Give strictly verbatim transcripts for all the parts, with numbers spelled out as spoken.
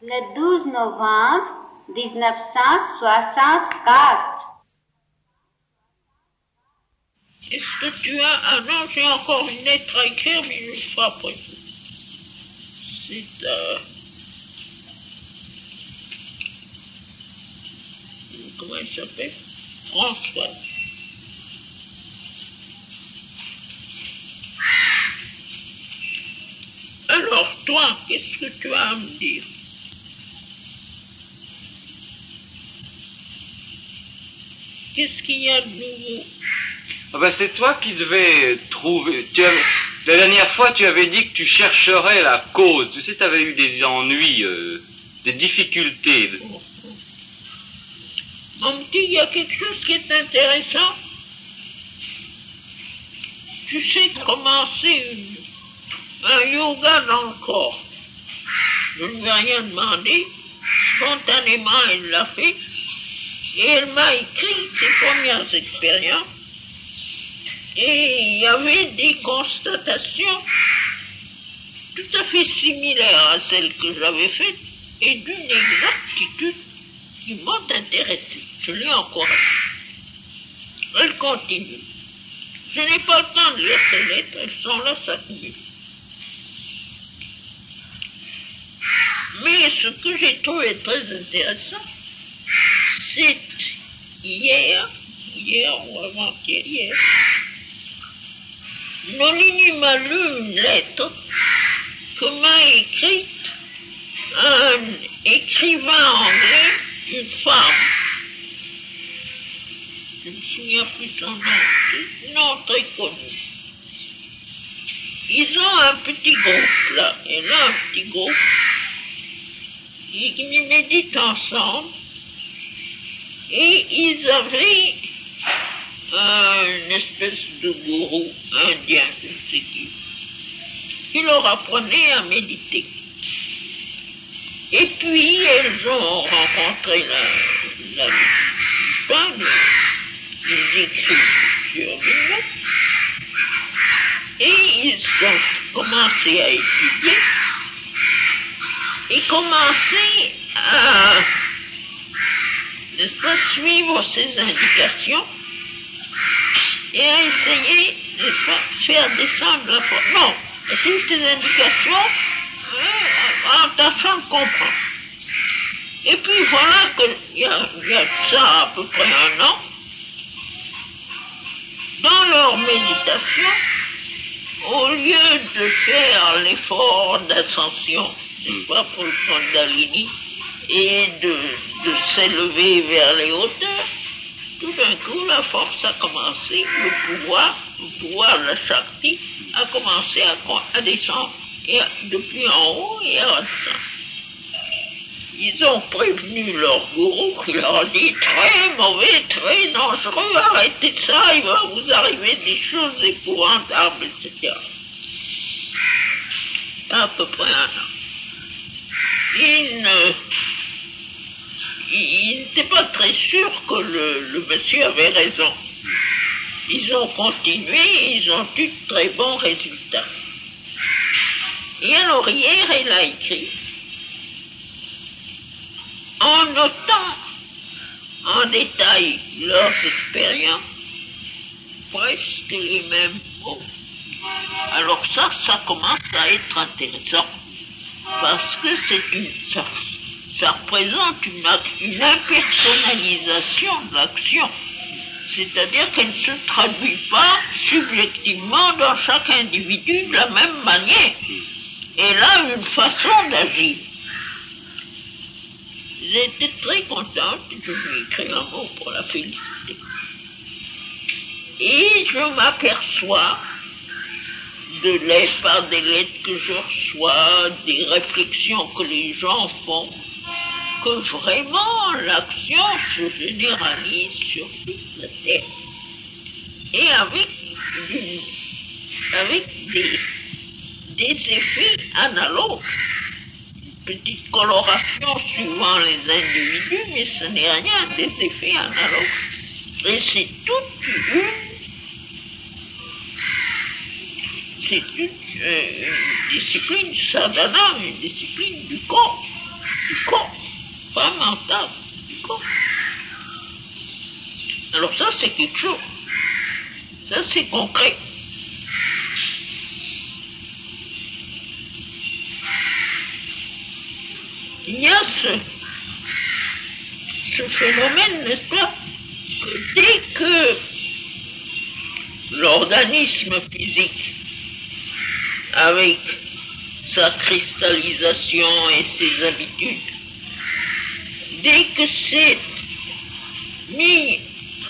Le douze novembre mille neuf cent soixante-quatre. Est-ce que tu as... Ah non, j'ai encore une lettre à écrire, mais je le ferai après. C'est... Euh... Comment elle s'appelle? François. Alors, toi, qu'est-ce que tu as à me dire? Qu'est-ce qu'il y a de nouveau? Ah ben c'est toi qui devais trouver... Tu avais... La dernière fois, tu avais dit que tu chercherais la cause. Tu sais, tu avais eu des ennuis, euh, des difficultés. Oh. Mon petit, il y a quelque chose qui est intéressant. Tu sais commencer une... un yoga dans le corps. Je ne lui ai rien demandé. Spontanément, elle l'a fait. Et elle m'a écrit ses premières expériences. Et il y avait des constatations tout à fait similaires à celles que j'avais faites et d'une exactitude qui m'ont intéressé. Je l'ai encouragée. Elle continue. Je n'ai pas le temps de lire ces lettres, elles sont là, ça s'accumule. Mais ce que j'ai trouvé très intéressant, c'est hier, hier ou avant-hier, hier, Nolini m'a lu une lettre que m'a écrite un écrivain anglais, une femme. Je ne me souviens plus son nom, c'est un nom très connu. Ils ont un petit groupe là, et là un petit groupe, ils méditent ensemble, et ils avaient une espèce de gourou indien, je ne sais qui, qui leur apprenait à méditer. Et puis, elles ont rencontré la, la femme, ils écrivent sur lui, et ils ont commencé à étudier, et commencé à, n'est-ce pas, suivre ses indications, et à essayer de faire descendre la force. Non, suivre tes indications euh, en tâchant de comprendre. Et puis voilà qu'il y a, y a ça à peu près un an, dans leur méditation, au lieu de faire l'effort d'ascension, n'est-ce pas, pour le Kundalini, et de, de s'élever vers les hauteurs, tout d'un coup, la force a commencé, le pouvoir, le pouvoir de la Shakti a commencé à, à descendre et à, depuis en haut et à redescendre. Ils ont prévenu leur gourou qui leur a dit très mauvais, très dangereux, arrêtez ça, il va vous arriver des choses épouvantables, et cetera. À peu près un an. Ils ne... Ils n'étaient pas très sûrs que le, le monsieur avait raison. Ils ont continué et ils ont eu de très bons résultats. Et alors hier, elle a écrit, en notant en détail leurs expériences, presque les mêmes mots. Alors ça, ça commence à être intéressant, parce que c'est une sorte. Ça représente une, une impersonnalisation de l'action. C'est-à-dire qu'elle ne se traduit pas subjectivement dans chaque individu de la même manière. Elle a une façon d'agir. J'étais très contente, je lui ai écrit un mot pour la féliciter. Et je m'aperçois, de l'aide par des lettres que je reçois, des réflexions que les gens font, que vraiment l'action se généralise sur toute la Terre. Et avec, une, avec des, des effets analogues. Une petite coloration suivant les individus, mais ce n'est rien, des effets analogues. Et c'est toute une... C'est toute euh, une discipline sadhana, une discipline du corps. expérimentable. D'accord ? Alors ça, c'est quelque chose. Ça, c'est concret. Il y a ce, ce phénomène, n'est-ce pas, que dès que l'organisme physique, avec sa cristallisation et ses habitudes, dès que c'est mis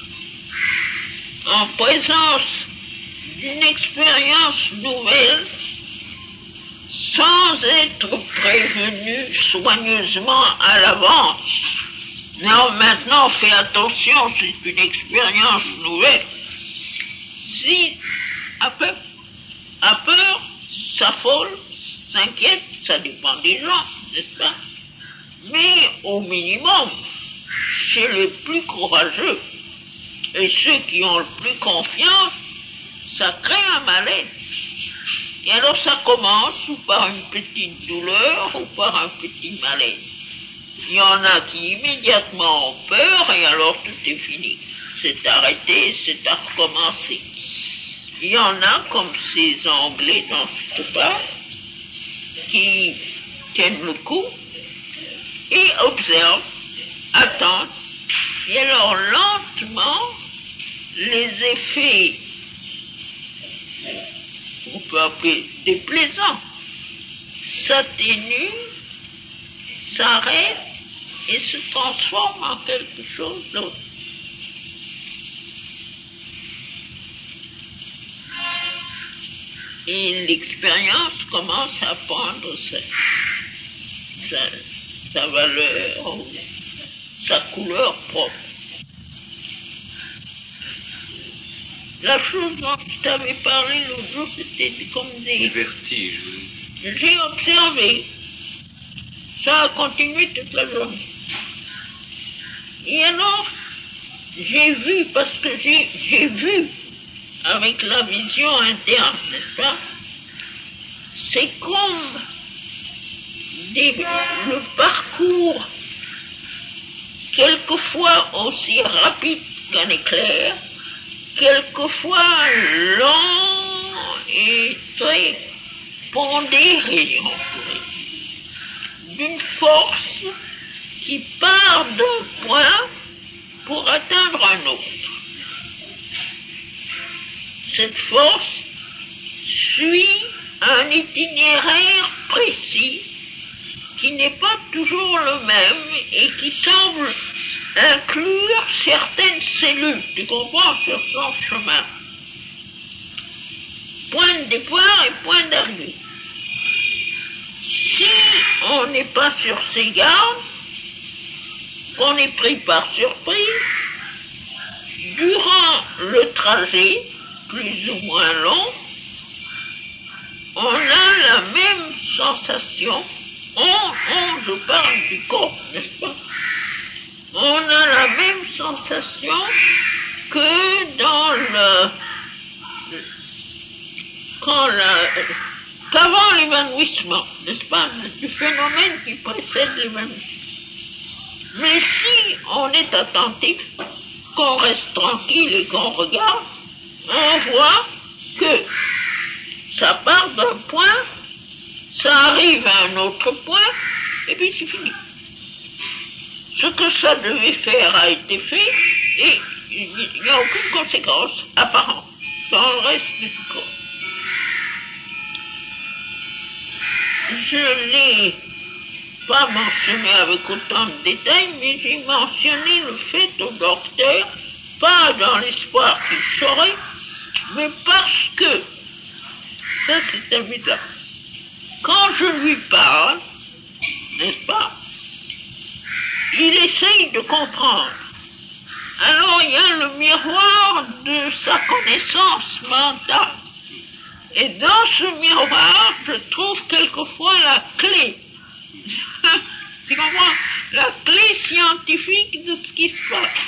en présence d'une expérience nouvelle, sans être prévenu soigneusement à l'avance. Non, maintenant, fais attention, c'est une expérience nouvelle. Si, à peur, à peur, s'affole, s'inquiète, ça dépend des gens, n'est-ce pas? Mais au minimum, chez les plus courageux et ceux qui ont le plus confiance, ça crée un malaise. Et alors ça commence ou par une petite douleur ou par un petit malaise. Il y en a qui immédiatement ont peur et alors tout est fini. C'est arrêté, c'est à recommencer. Il y en a comme ces Anglais dont je te parle, qui tiennent le coup et observent, attendent, et alors lentement, les effets, on peut appeler déplaisants, s'atténuent, s'arrêtent et se transforment en quelque chose d'autre. Et l'expérience commence à prendre sa, sa, sa valeur, sa couleur propre. La chose dont je t'avais parlé l'autre jour, c'était comme des... vertiges. J'ai observé. Ça a continué toute la journée. Et alors, j'ai vu, parce que j'ai, j'ai vu, avec la vision interne, n'est-ce pas? C'est comme des, le parcours, quelquefois aussi rapide qu'un éclair, quelquefois lent et très pondéré, on pourrait dire, d'une force qui part d'un point pour atteindre un autre. Cette force suit un itinéraire précis qui n'est pas toujours le même et qui semble inclure certaines cellules, tu comprends, sur son chemin. Point de départ et point d'arrivée. Si on n'est pas sur ses gardes, qu'on est pris par surprise, durant le trajet, plus ou moins long, on a la même sensation, on, on, je parle du corps, n'est-ce pas? On a la même sensation que dans le, quand la, qu'avant l'évanouissement, n'est-ce pas, du phénomène qui précède l'évanouissement. Mais si on est attentif, qu'on reste tranquille et qu'on regarde, on voit que ça part d'un point, ça arrive à un autre point, et puis c'est fini. Ce que ça devait faire a été fait, et il n'y a aucune conséquence apparente dans le reste du corps. Je l'ai pas mentionné avec autant de détails, mais j'ai mentionné le fait au docteur, pas dans l'espoir qu'il saurait, mais parce que, ça c'est un méthode, quand je lui parle, n'est-ce pas, il essaye de comprendre. Alors il y a le miroir de sa connaissance mentale. Et dans ce miroir, je trouve quelquefois la clé. Tu comprends? La clé scientifique de ce qui se passe.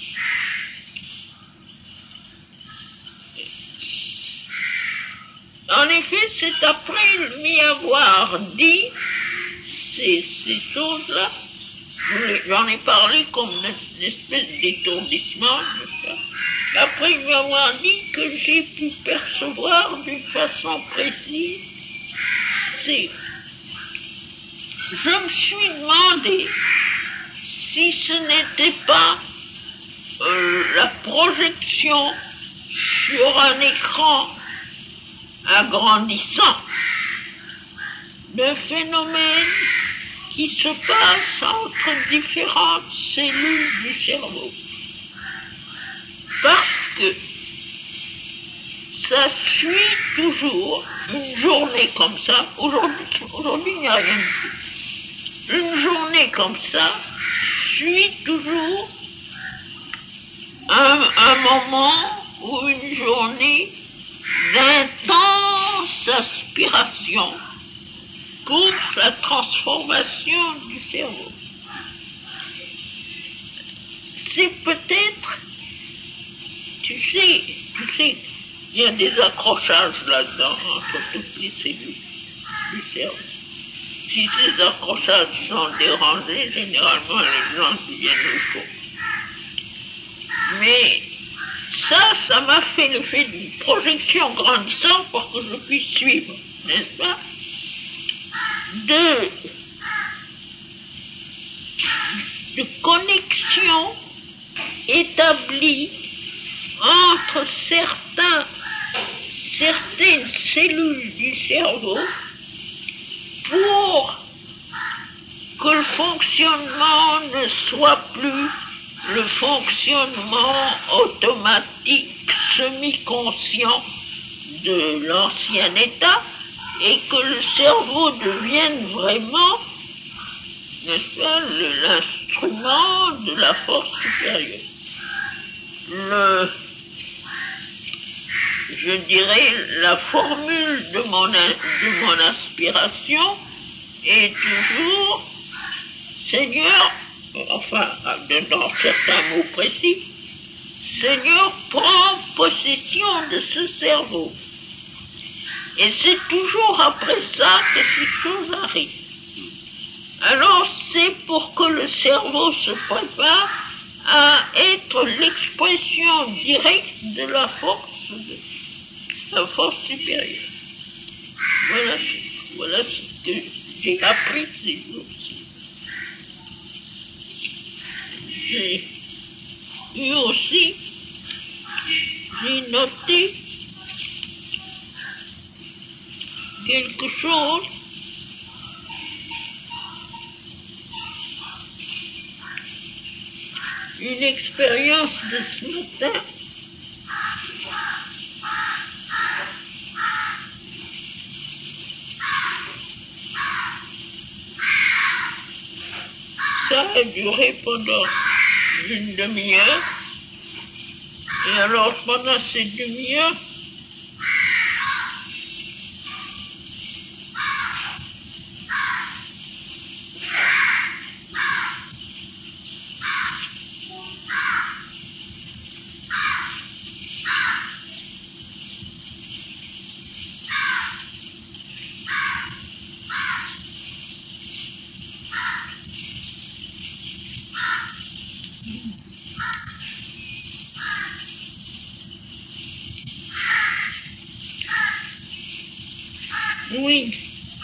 En effet, c'est après lui avoir dit ces, ces choses-là j'en ai parlé comme une espèce d'étourdissement. Après lui avoir dit que j'ai pu percevoir d'une façon précise, c'est... Je me suis demandé si ce n'était pas euh, la projection sur un écran agrandissant d'un phénomène qui se passe entre différentes cellules du cerveau. Parce que ça suit toujours une journée comme ça. Aujourd'hui, aujourd'hui il n'y a rien de tout. Une journée comme ça suit toujours un, un moment ou une journée d'intense aspiration pour la transformation du cerveau. C'est peut-être, tu sais, tu sais, il y a des accrochages là-dedans entre toutes les cellules du cerveau. Si ces accrochages sont dérangés, généralement les gens deviennent au fond. Mais ça, ça m'a fait l'effet d'une projection grandissante pour que je puisse suivre, n'est-ce pas? De, de connexion établie entre certains, certaines cellules du cerveau pour que le fonctionnement ne soit plus le fonctionnement automatique, semi-conscient de l'ancien état, et que le cerveau devienne vraiment, n'est-ce pas, le, l'instrument de la force supérieure. Le, je dirais, la formule de mon, de mon aspiration est toujours, Seigneur, enfin, dans certains mots précis, Seigneur, prends possession de ce cerveau. Et c'est toujours après ça que ces choses arrivent. Alors c'est pour que le cerveau se prépare à être l'expression directe de la force, de la force supérieure. Voilà, voilà ce que j'ai appris ces jours-ci. J'ai eu aussi, j'ai noté quelque chose une expérience de ce matin ça a duré pendant une demi-heure et alors pendant cette demi-heure oui,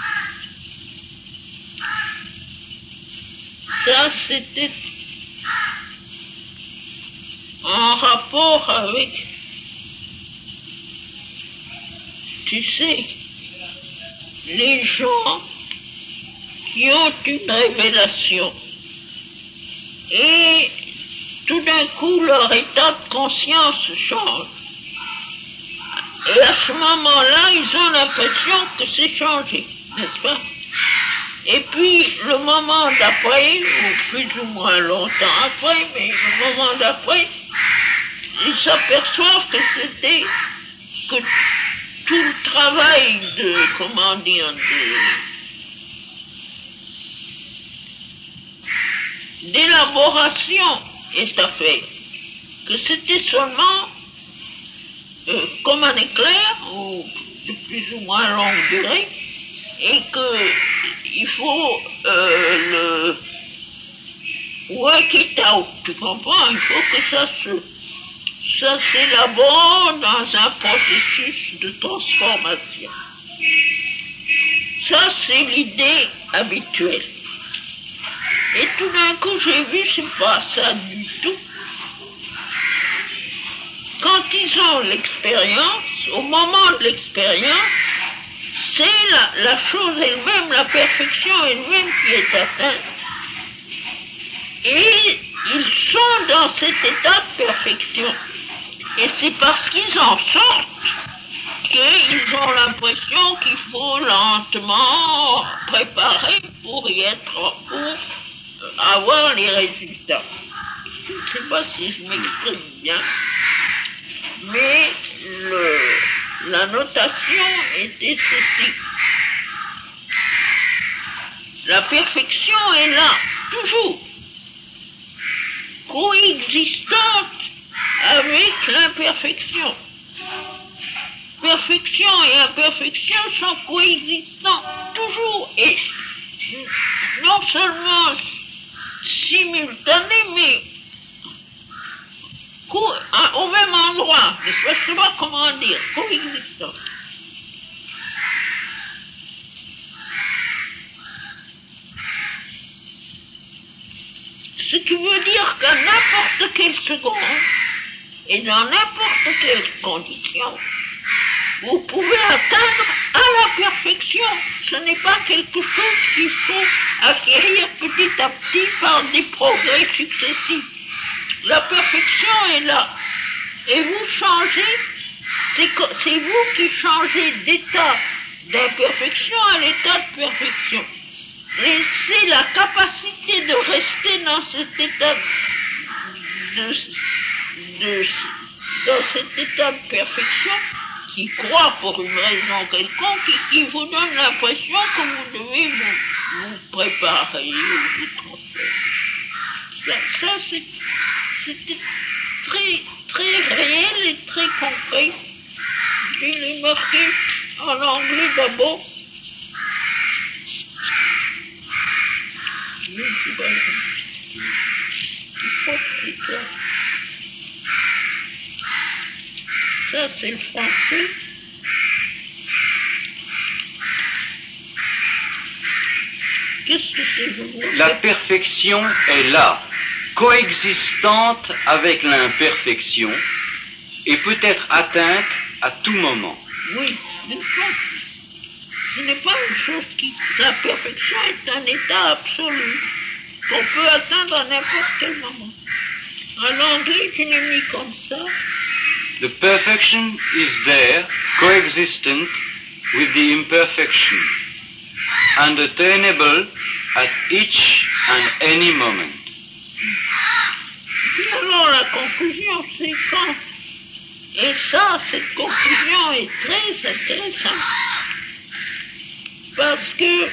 ça c'était en rapport avec, tu sais, les gens qui ont une révélation et tout d'un coup leur état de conscience change. Et à ce moment-là, ils ont l'impression que c'est changé, n'est-ce pas? Et puis, le moment d'après, ou plus ou moins longtemps après, mais le moment d'après, ils s'aperçoivent que c'était, que tout le travail de, comment dire, de, d'élaboration est à faire. Que c'était seulement Euh, comme un éclair, ou de plus ou moins longue durée, et que il faut euh, le, work it out, tu comprends? Il faut que ça se, ça s'élabore dans un processus de transformation. Ça, c'est l'idée habituelle. Et tout d'un coup, j'ai vu, c'est pas ça du tout. Quand ils ont l'expérience, au moment de l'expérience, c'est la, la chose elle-même, la perfection elle-même qui est atteinte. Et ils sont dans cet état de perfection. Et c'est parce qu'ils en sortent qu'ils ont l'impression qu'il faut lentement préparer pour y être, pour avoir les résultats. Je ne sais pas si je m'exprime bien, mais le, la notation était ceci. La perfection est là, toujours, coexistante avec l'imperfection. Perfection et imperfection sont coexistants, toujours, et non seulement simultanés, mais co- au même endroit. Je ne sais pas comment dire, coexistants. Ce qui veut dire qu'à n'importe quelle seconde et dans n'importe quelle condition, vous pouvez atteindre à la perfection. Ce n'est pas quelque chose qu'il faut acquérir petit à petit par des progrès successifs. La perfection est là. Et vous changez, c'est, c'est vous qui changez d'état d'imperfection à l'état de perfection. Et c'est la capacité de rester dans cet état de, de, dans cet état de perfection qui croit pour une raison quelconque et qui vous donne l'impression que vous devez vous, vous préparer ou vous transformer. Ça, ça c'est, c'était très, très réel et très concret. Je l'ai marqué en anglais d'abord. Ça, c'est le français. Qu'est-ce que c'est que vous... La perfection est là, coexistante avec l'imperfection et peut être atteinte à tout moment. Oui, ce n'est pas une chose qui... La perfection est un état absolu qu'on peut atteindre à n'importe quel moment. En anglais, je l'ai mis comme ça. The perfection is there, coexistent with the imperfection, and attainable at each and any moment. Puis alors la conclusion, c'est quand... Et ça, cette conclusion est très intéressante. Parce que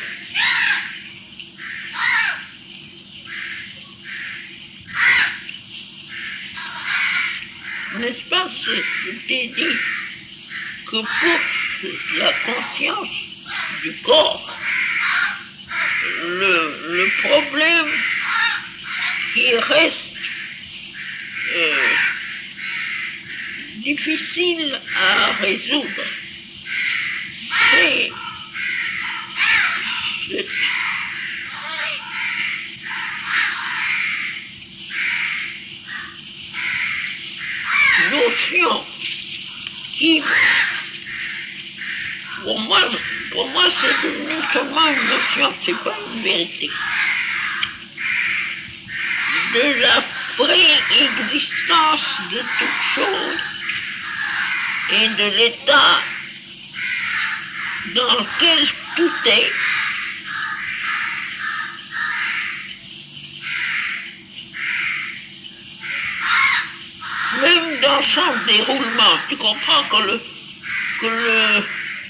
n'est-ce pas, je t'ai dit que pour la conscience du corps, le, le problème qui reste euh, difficile à résoudre, c'est cette notion qui, pour moi, pour moi c'est devenu seulement une notion, c'est pas une vérité, de la préexistence de toute chose et de l'état dans lequel tout est. Même dans son déroulement, tu comprends que le, que le,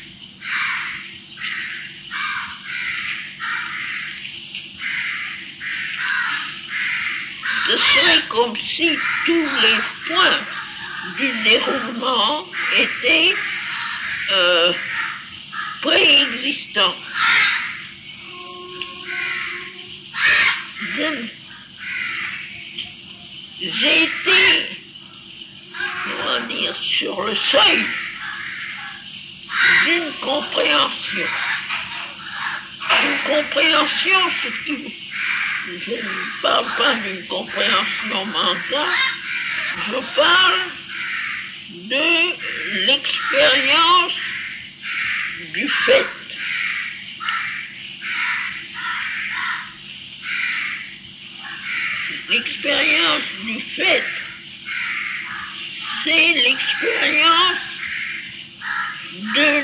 ce serait comme si tous les points du déroulement étaient euh, préexistants. Je, j'ai été, comment dire, sur le seuil d'une compréhension. Une compréhension, surtout, je ne parle pas d'une compréhension mentale, je parle de l'expérience du fait. L'expérience du fait, c'est l'expérience de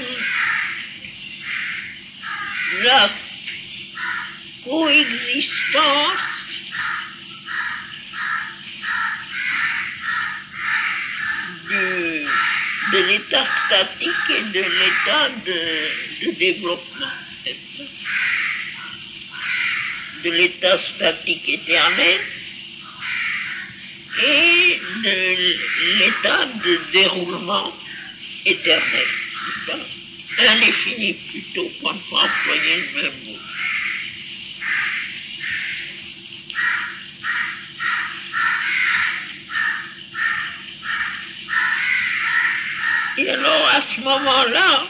la coexistence du, de l'état statique et de l'état de, de développement, de l'état statique éternel et de l'état de déroulement éternel, n'est-ce pas? Indéfini plutôt, pour ne pas employer le même mot. Et alors, à ce moment-là,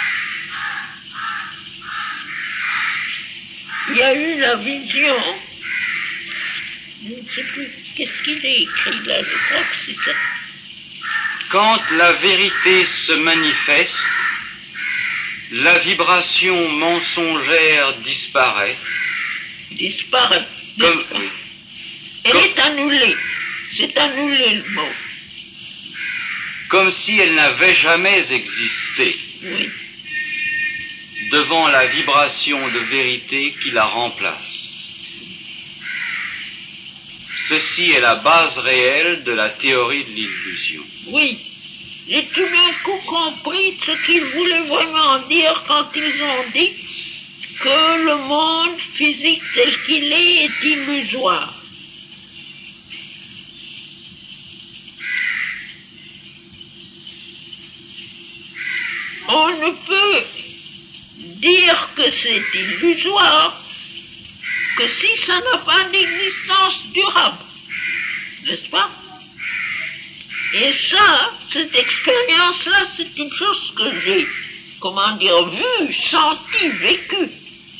il y a eu la vision, je ne sais plus, qu'est-ce qu'il est écrit là, je crois que c'est ça. Quand la vérité se manifeste, la vibration mensongère disparaît. Disparaît. Comme, oui. Elle Comme, est annulée. C'est annulé le mot. Comme si elle n'avait jamais existé. Oui. Devant la vibration de vérité qui la remplace. Ceci est la base réelle de la théorie de l'illusion. Oui. J'ai tout d'un coup compris ce qu'ils voulaient vraiment dire quand ils ont dit que le monde physique tel qu'il est est illusoire. On ne peut dire que c'est illusoire que si ça n'a pas d'existence durable, n'est-ce pas? Et ça, cette expérience-là, c'est une chose que j'ai, comment dire, vue, sentie, vécue.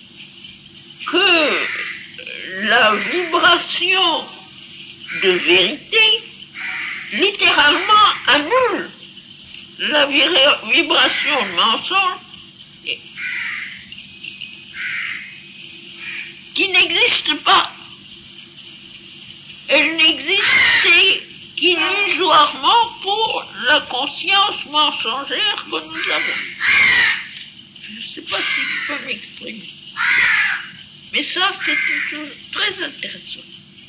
Que la vibration de vérité, littéralement, annule la vibration de mensonge qui n'existe pas. Elle n'existait qu'illusoirement pour la conscience mensongère que nous avons. Je ne sais pas si je peux m'exprimer. Mais ça, c'est une chose très intéressante.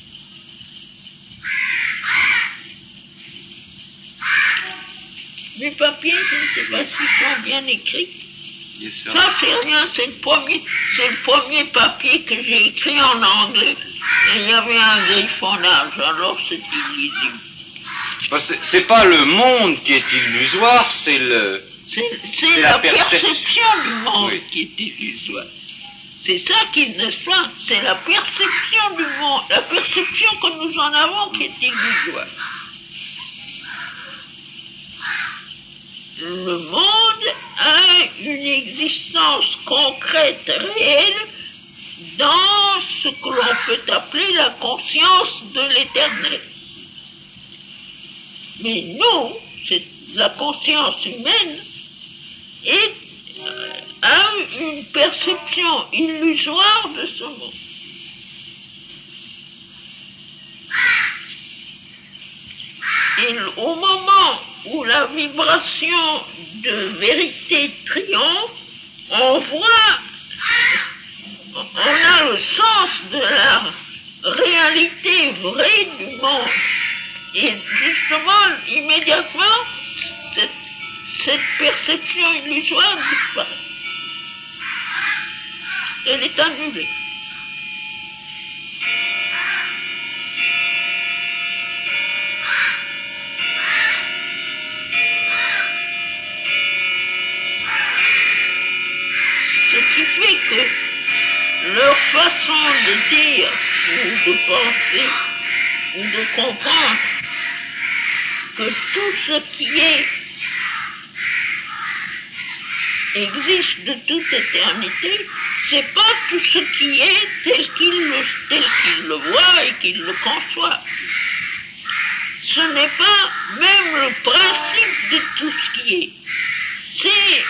Mes papiers, je ne sais pas s'ils sont bien écrits. Yes, sir. Ça, c'est rien, c'est le premier, c'est le premier papier que j'ai écrit en anglais. Et il y avait un griffonnage, alors c'est illisible. C'est, c'est pas le monde qui est illusoire, c'est le... C'est, c'est C'est la, la perception. perception du monde Oui. qui est illusoire. C'est ça qui ne soit, c'est la perception du monde, la perception que nous en avons qui est illusoire. Le monde a une existence concrète, réelle, dans ce que l'on peut appeler la conscience de l'éternel. Mais nous, c'est la conscience humaine, est, euh, a une perception illusoire de ce monde. Et au moment où la vibration de vérité triomphe, on voit, on a le sens de la réalité vraie du monde. Et justement, immédiatement, cette, cette perception illusoire disparaît. Elle est annulée. Ce qui fait que leur façon de dire ou de penser ou de comprendre que tout ce qui est existe de toute éternité, c'est pas tout ce qui est tel qu'il le, tel qu'il le voit et qu'il le conçoit. Ce n'est pas même le principe de tout ce qui est. C'est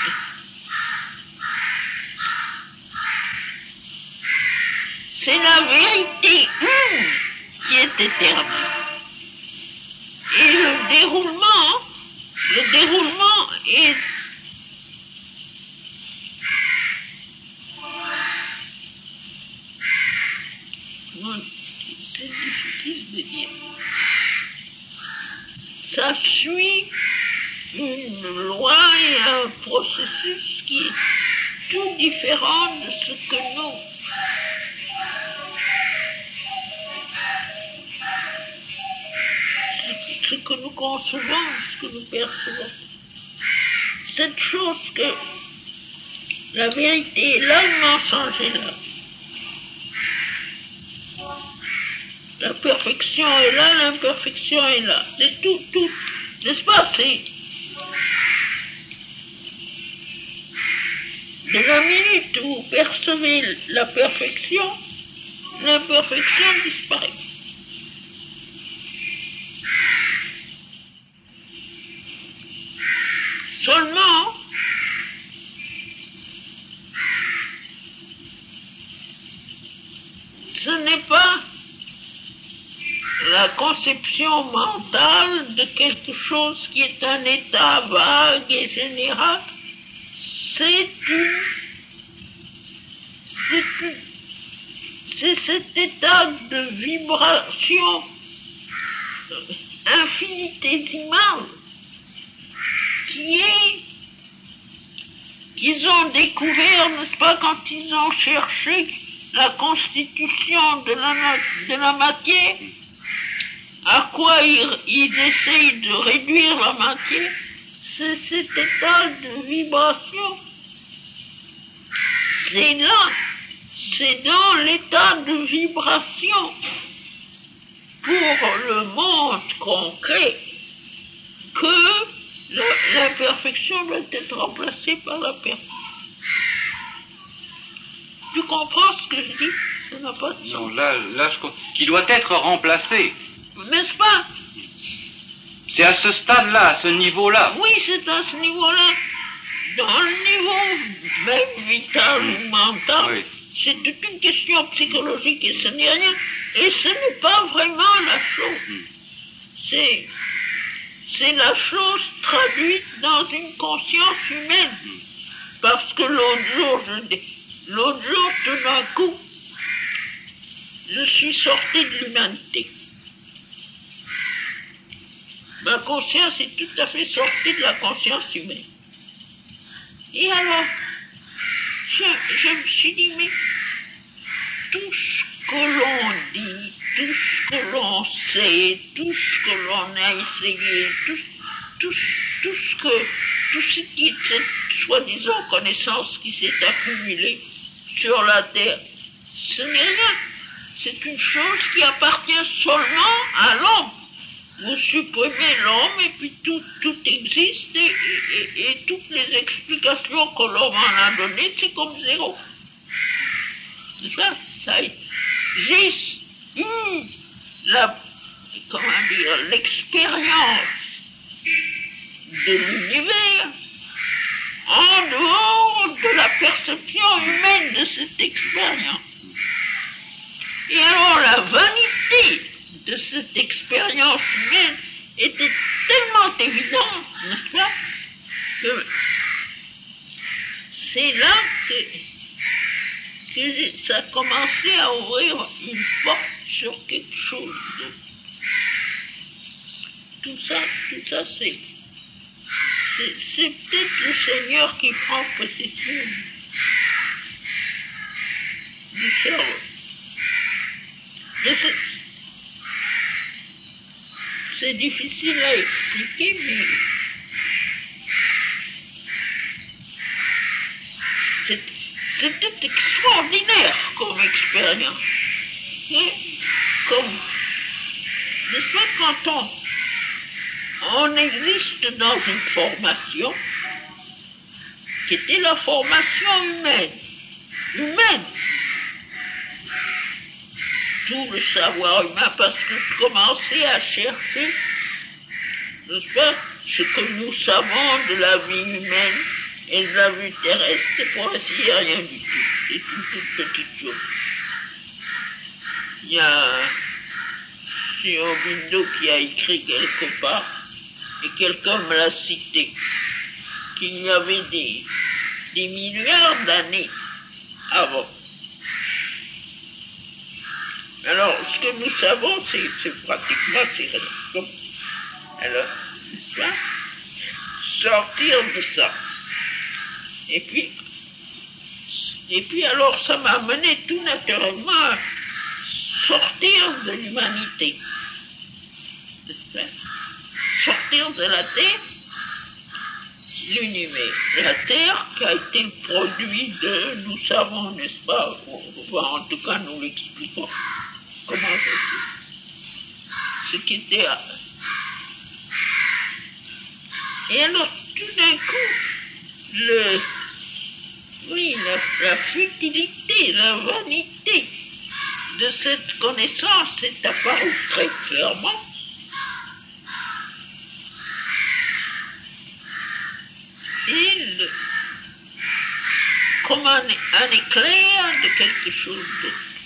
c'est la vérité une qui est éternelle. Et le déroulement, le déroulement est c'est difficile de dire. Ça suit une loi et un processus qui est tout différent de ce que nous ce, ce que nous concevons, ce que nous percevons. Cette chose que la vérité est là, le mensonge est là. La perfection est là, l'imperfection est là. C'est tout, tout, n'est-ce pas? C'est de la minute où vous percevez la perfection, l'imperfection disparaît. Seulement, ce n'est pas la conception mentale de quelque chose qui est un état vague et général. C'est une, c'est une, c'est cet état de vibration infinitésimale qui est, qu'ils ont découvert, n'est-ce pas, quand ils ont cherché la constitution de la, de la matière. À quoi ils, ils essayent de réduire la matière? C'est cet état de vibration. C'est là, c'est dans l'état de vibration pour le monde concret que l'imperfection doit être remplacée par la perfection. Tu comprends ce que je dis? Ça n'a pas de sens. Non, là, là, je... qui doit être remplacé. N'est-ce pas? C'est à ce stade-là, à ce niveau-là. Oui, c'est à ce niveau-là. Dans le niveau même vital ou mental, oui. C'est toute une question psychologique et ce n'est rien. Et ce n'est pas vraiment la chose. Mm. C'est, c'est la chose traduite dans une conscience humaine. Mm. Parce que l'autre jour, je, l'autre jour, tout d'un coup, je suis sorti de l'humanité. Ma conscience est tout à fait sortie de la conscience humaine. Et alors, je, je me suis dit, mais tout ce que l'on dit, tout ce que l'on sait, tout ce que l'on a essayé, tout, tout, tout ce que, tout ce qui est cette soi-disant connaissance qui s'est accumulée sur la Terre, ce n'est rien. C'est une chose qui appartient seulement à l'homme. Vous supprimez l'homme et puis tout, tout existe et, et, et toutes les explications que l'homme en a données, c'est comme zéro. C'est ça, ça j'ai eu la, comment dire, l'expérience de l'univers en dehors de la perception humaine de cette expérience. Et alors la vanité de cette expérience humaine était tellement évidente, n'est-ce pas, que c'est là que, que ça a commencé à ouvrir une porte sur quelque chose d'autre. Tout ça, tout ça, c'est, c'est, c'est peut-être le Seigneur qui prend possession du cerveau. Mais c'est, c'est difficile à expliquer, mais c'est, c'était extraordinaire comme expérience. Hein? Comme quand on, on existe dans une formation qui était la formation humaine, humaine, tout le savoir humain, parce que je commençais à chercher, n'est-ce pas, ce que nous savons de la vie humaine et de la vie terrestre. C'est pour essayer rien du tout. C'est une toute petite chose. Il y a Sion Bindo qui a écrit quelque part, et quelqu'un me l'a cité, qu'il y avait des, des milliards d'années avant. Alors, ce que nous savons, c'est, c'est pratiquement, c'est rien. Alors, n'est-ce pas, sortir de ça. Et puis, et puis alors, ça m'a amené tout naturellement à sortir de l'humanité. N'est-ce pas? Sortir de la Terre, l'univers. La Terre qui a été le produit de, nous savons, n'est-ce pas, enfin, en tout cas, nous l'expliquons. Comment ça se fait? Ce qui était à... Et alors, tout d'un coup, le, oui, la, la futilité, la vanité de cette connaissance est apparue très clairement. Et le, comme un, un éclair de quelque chose d'autre.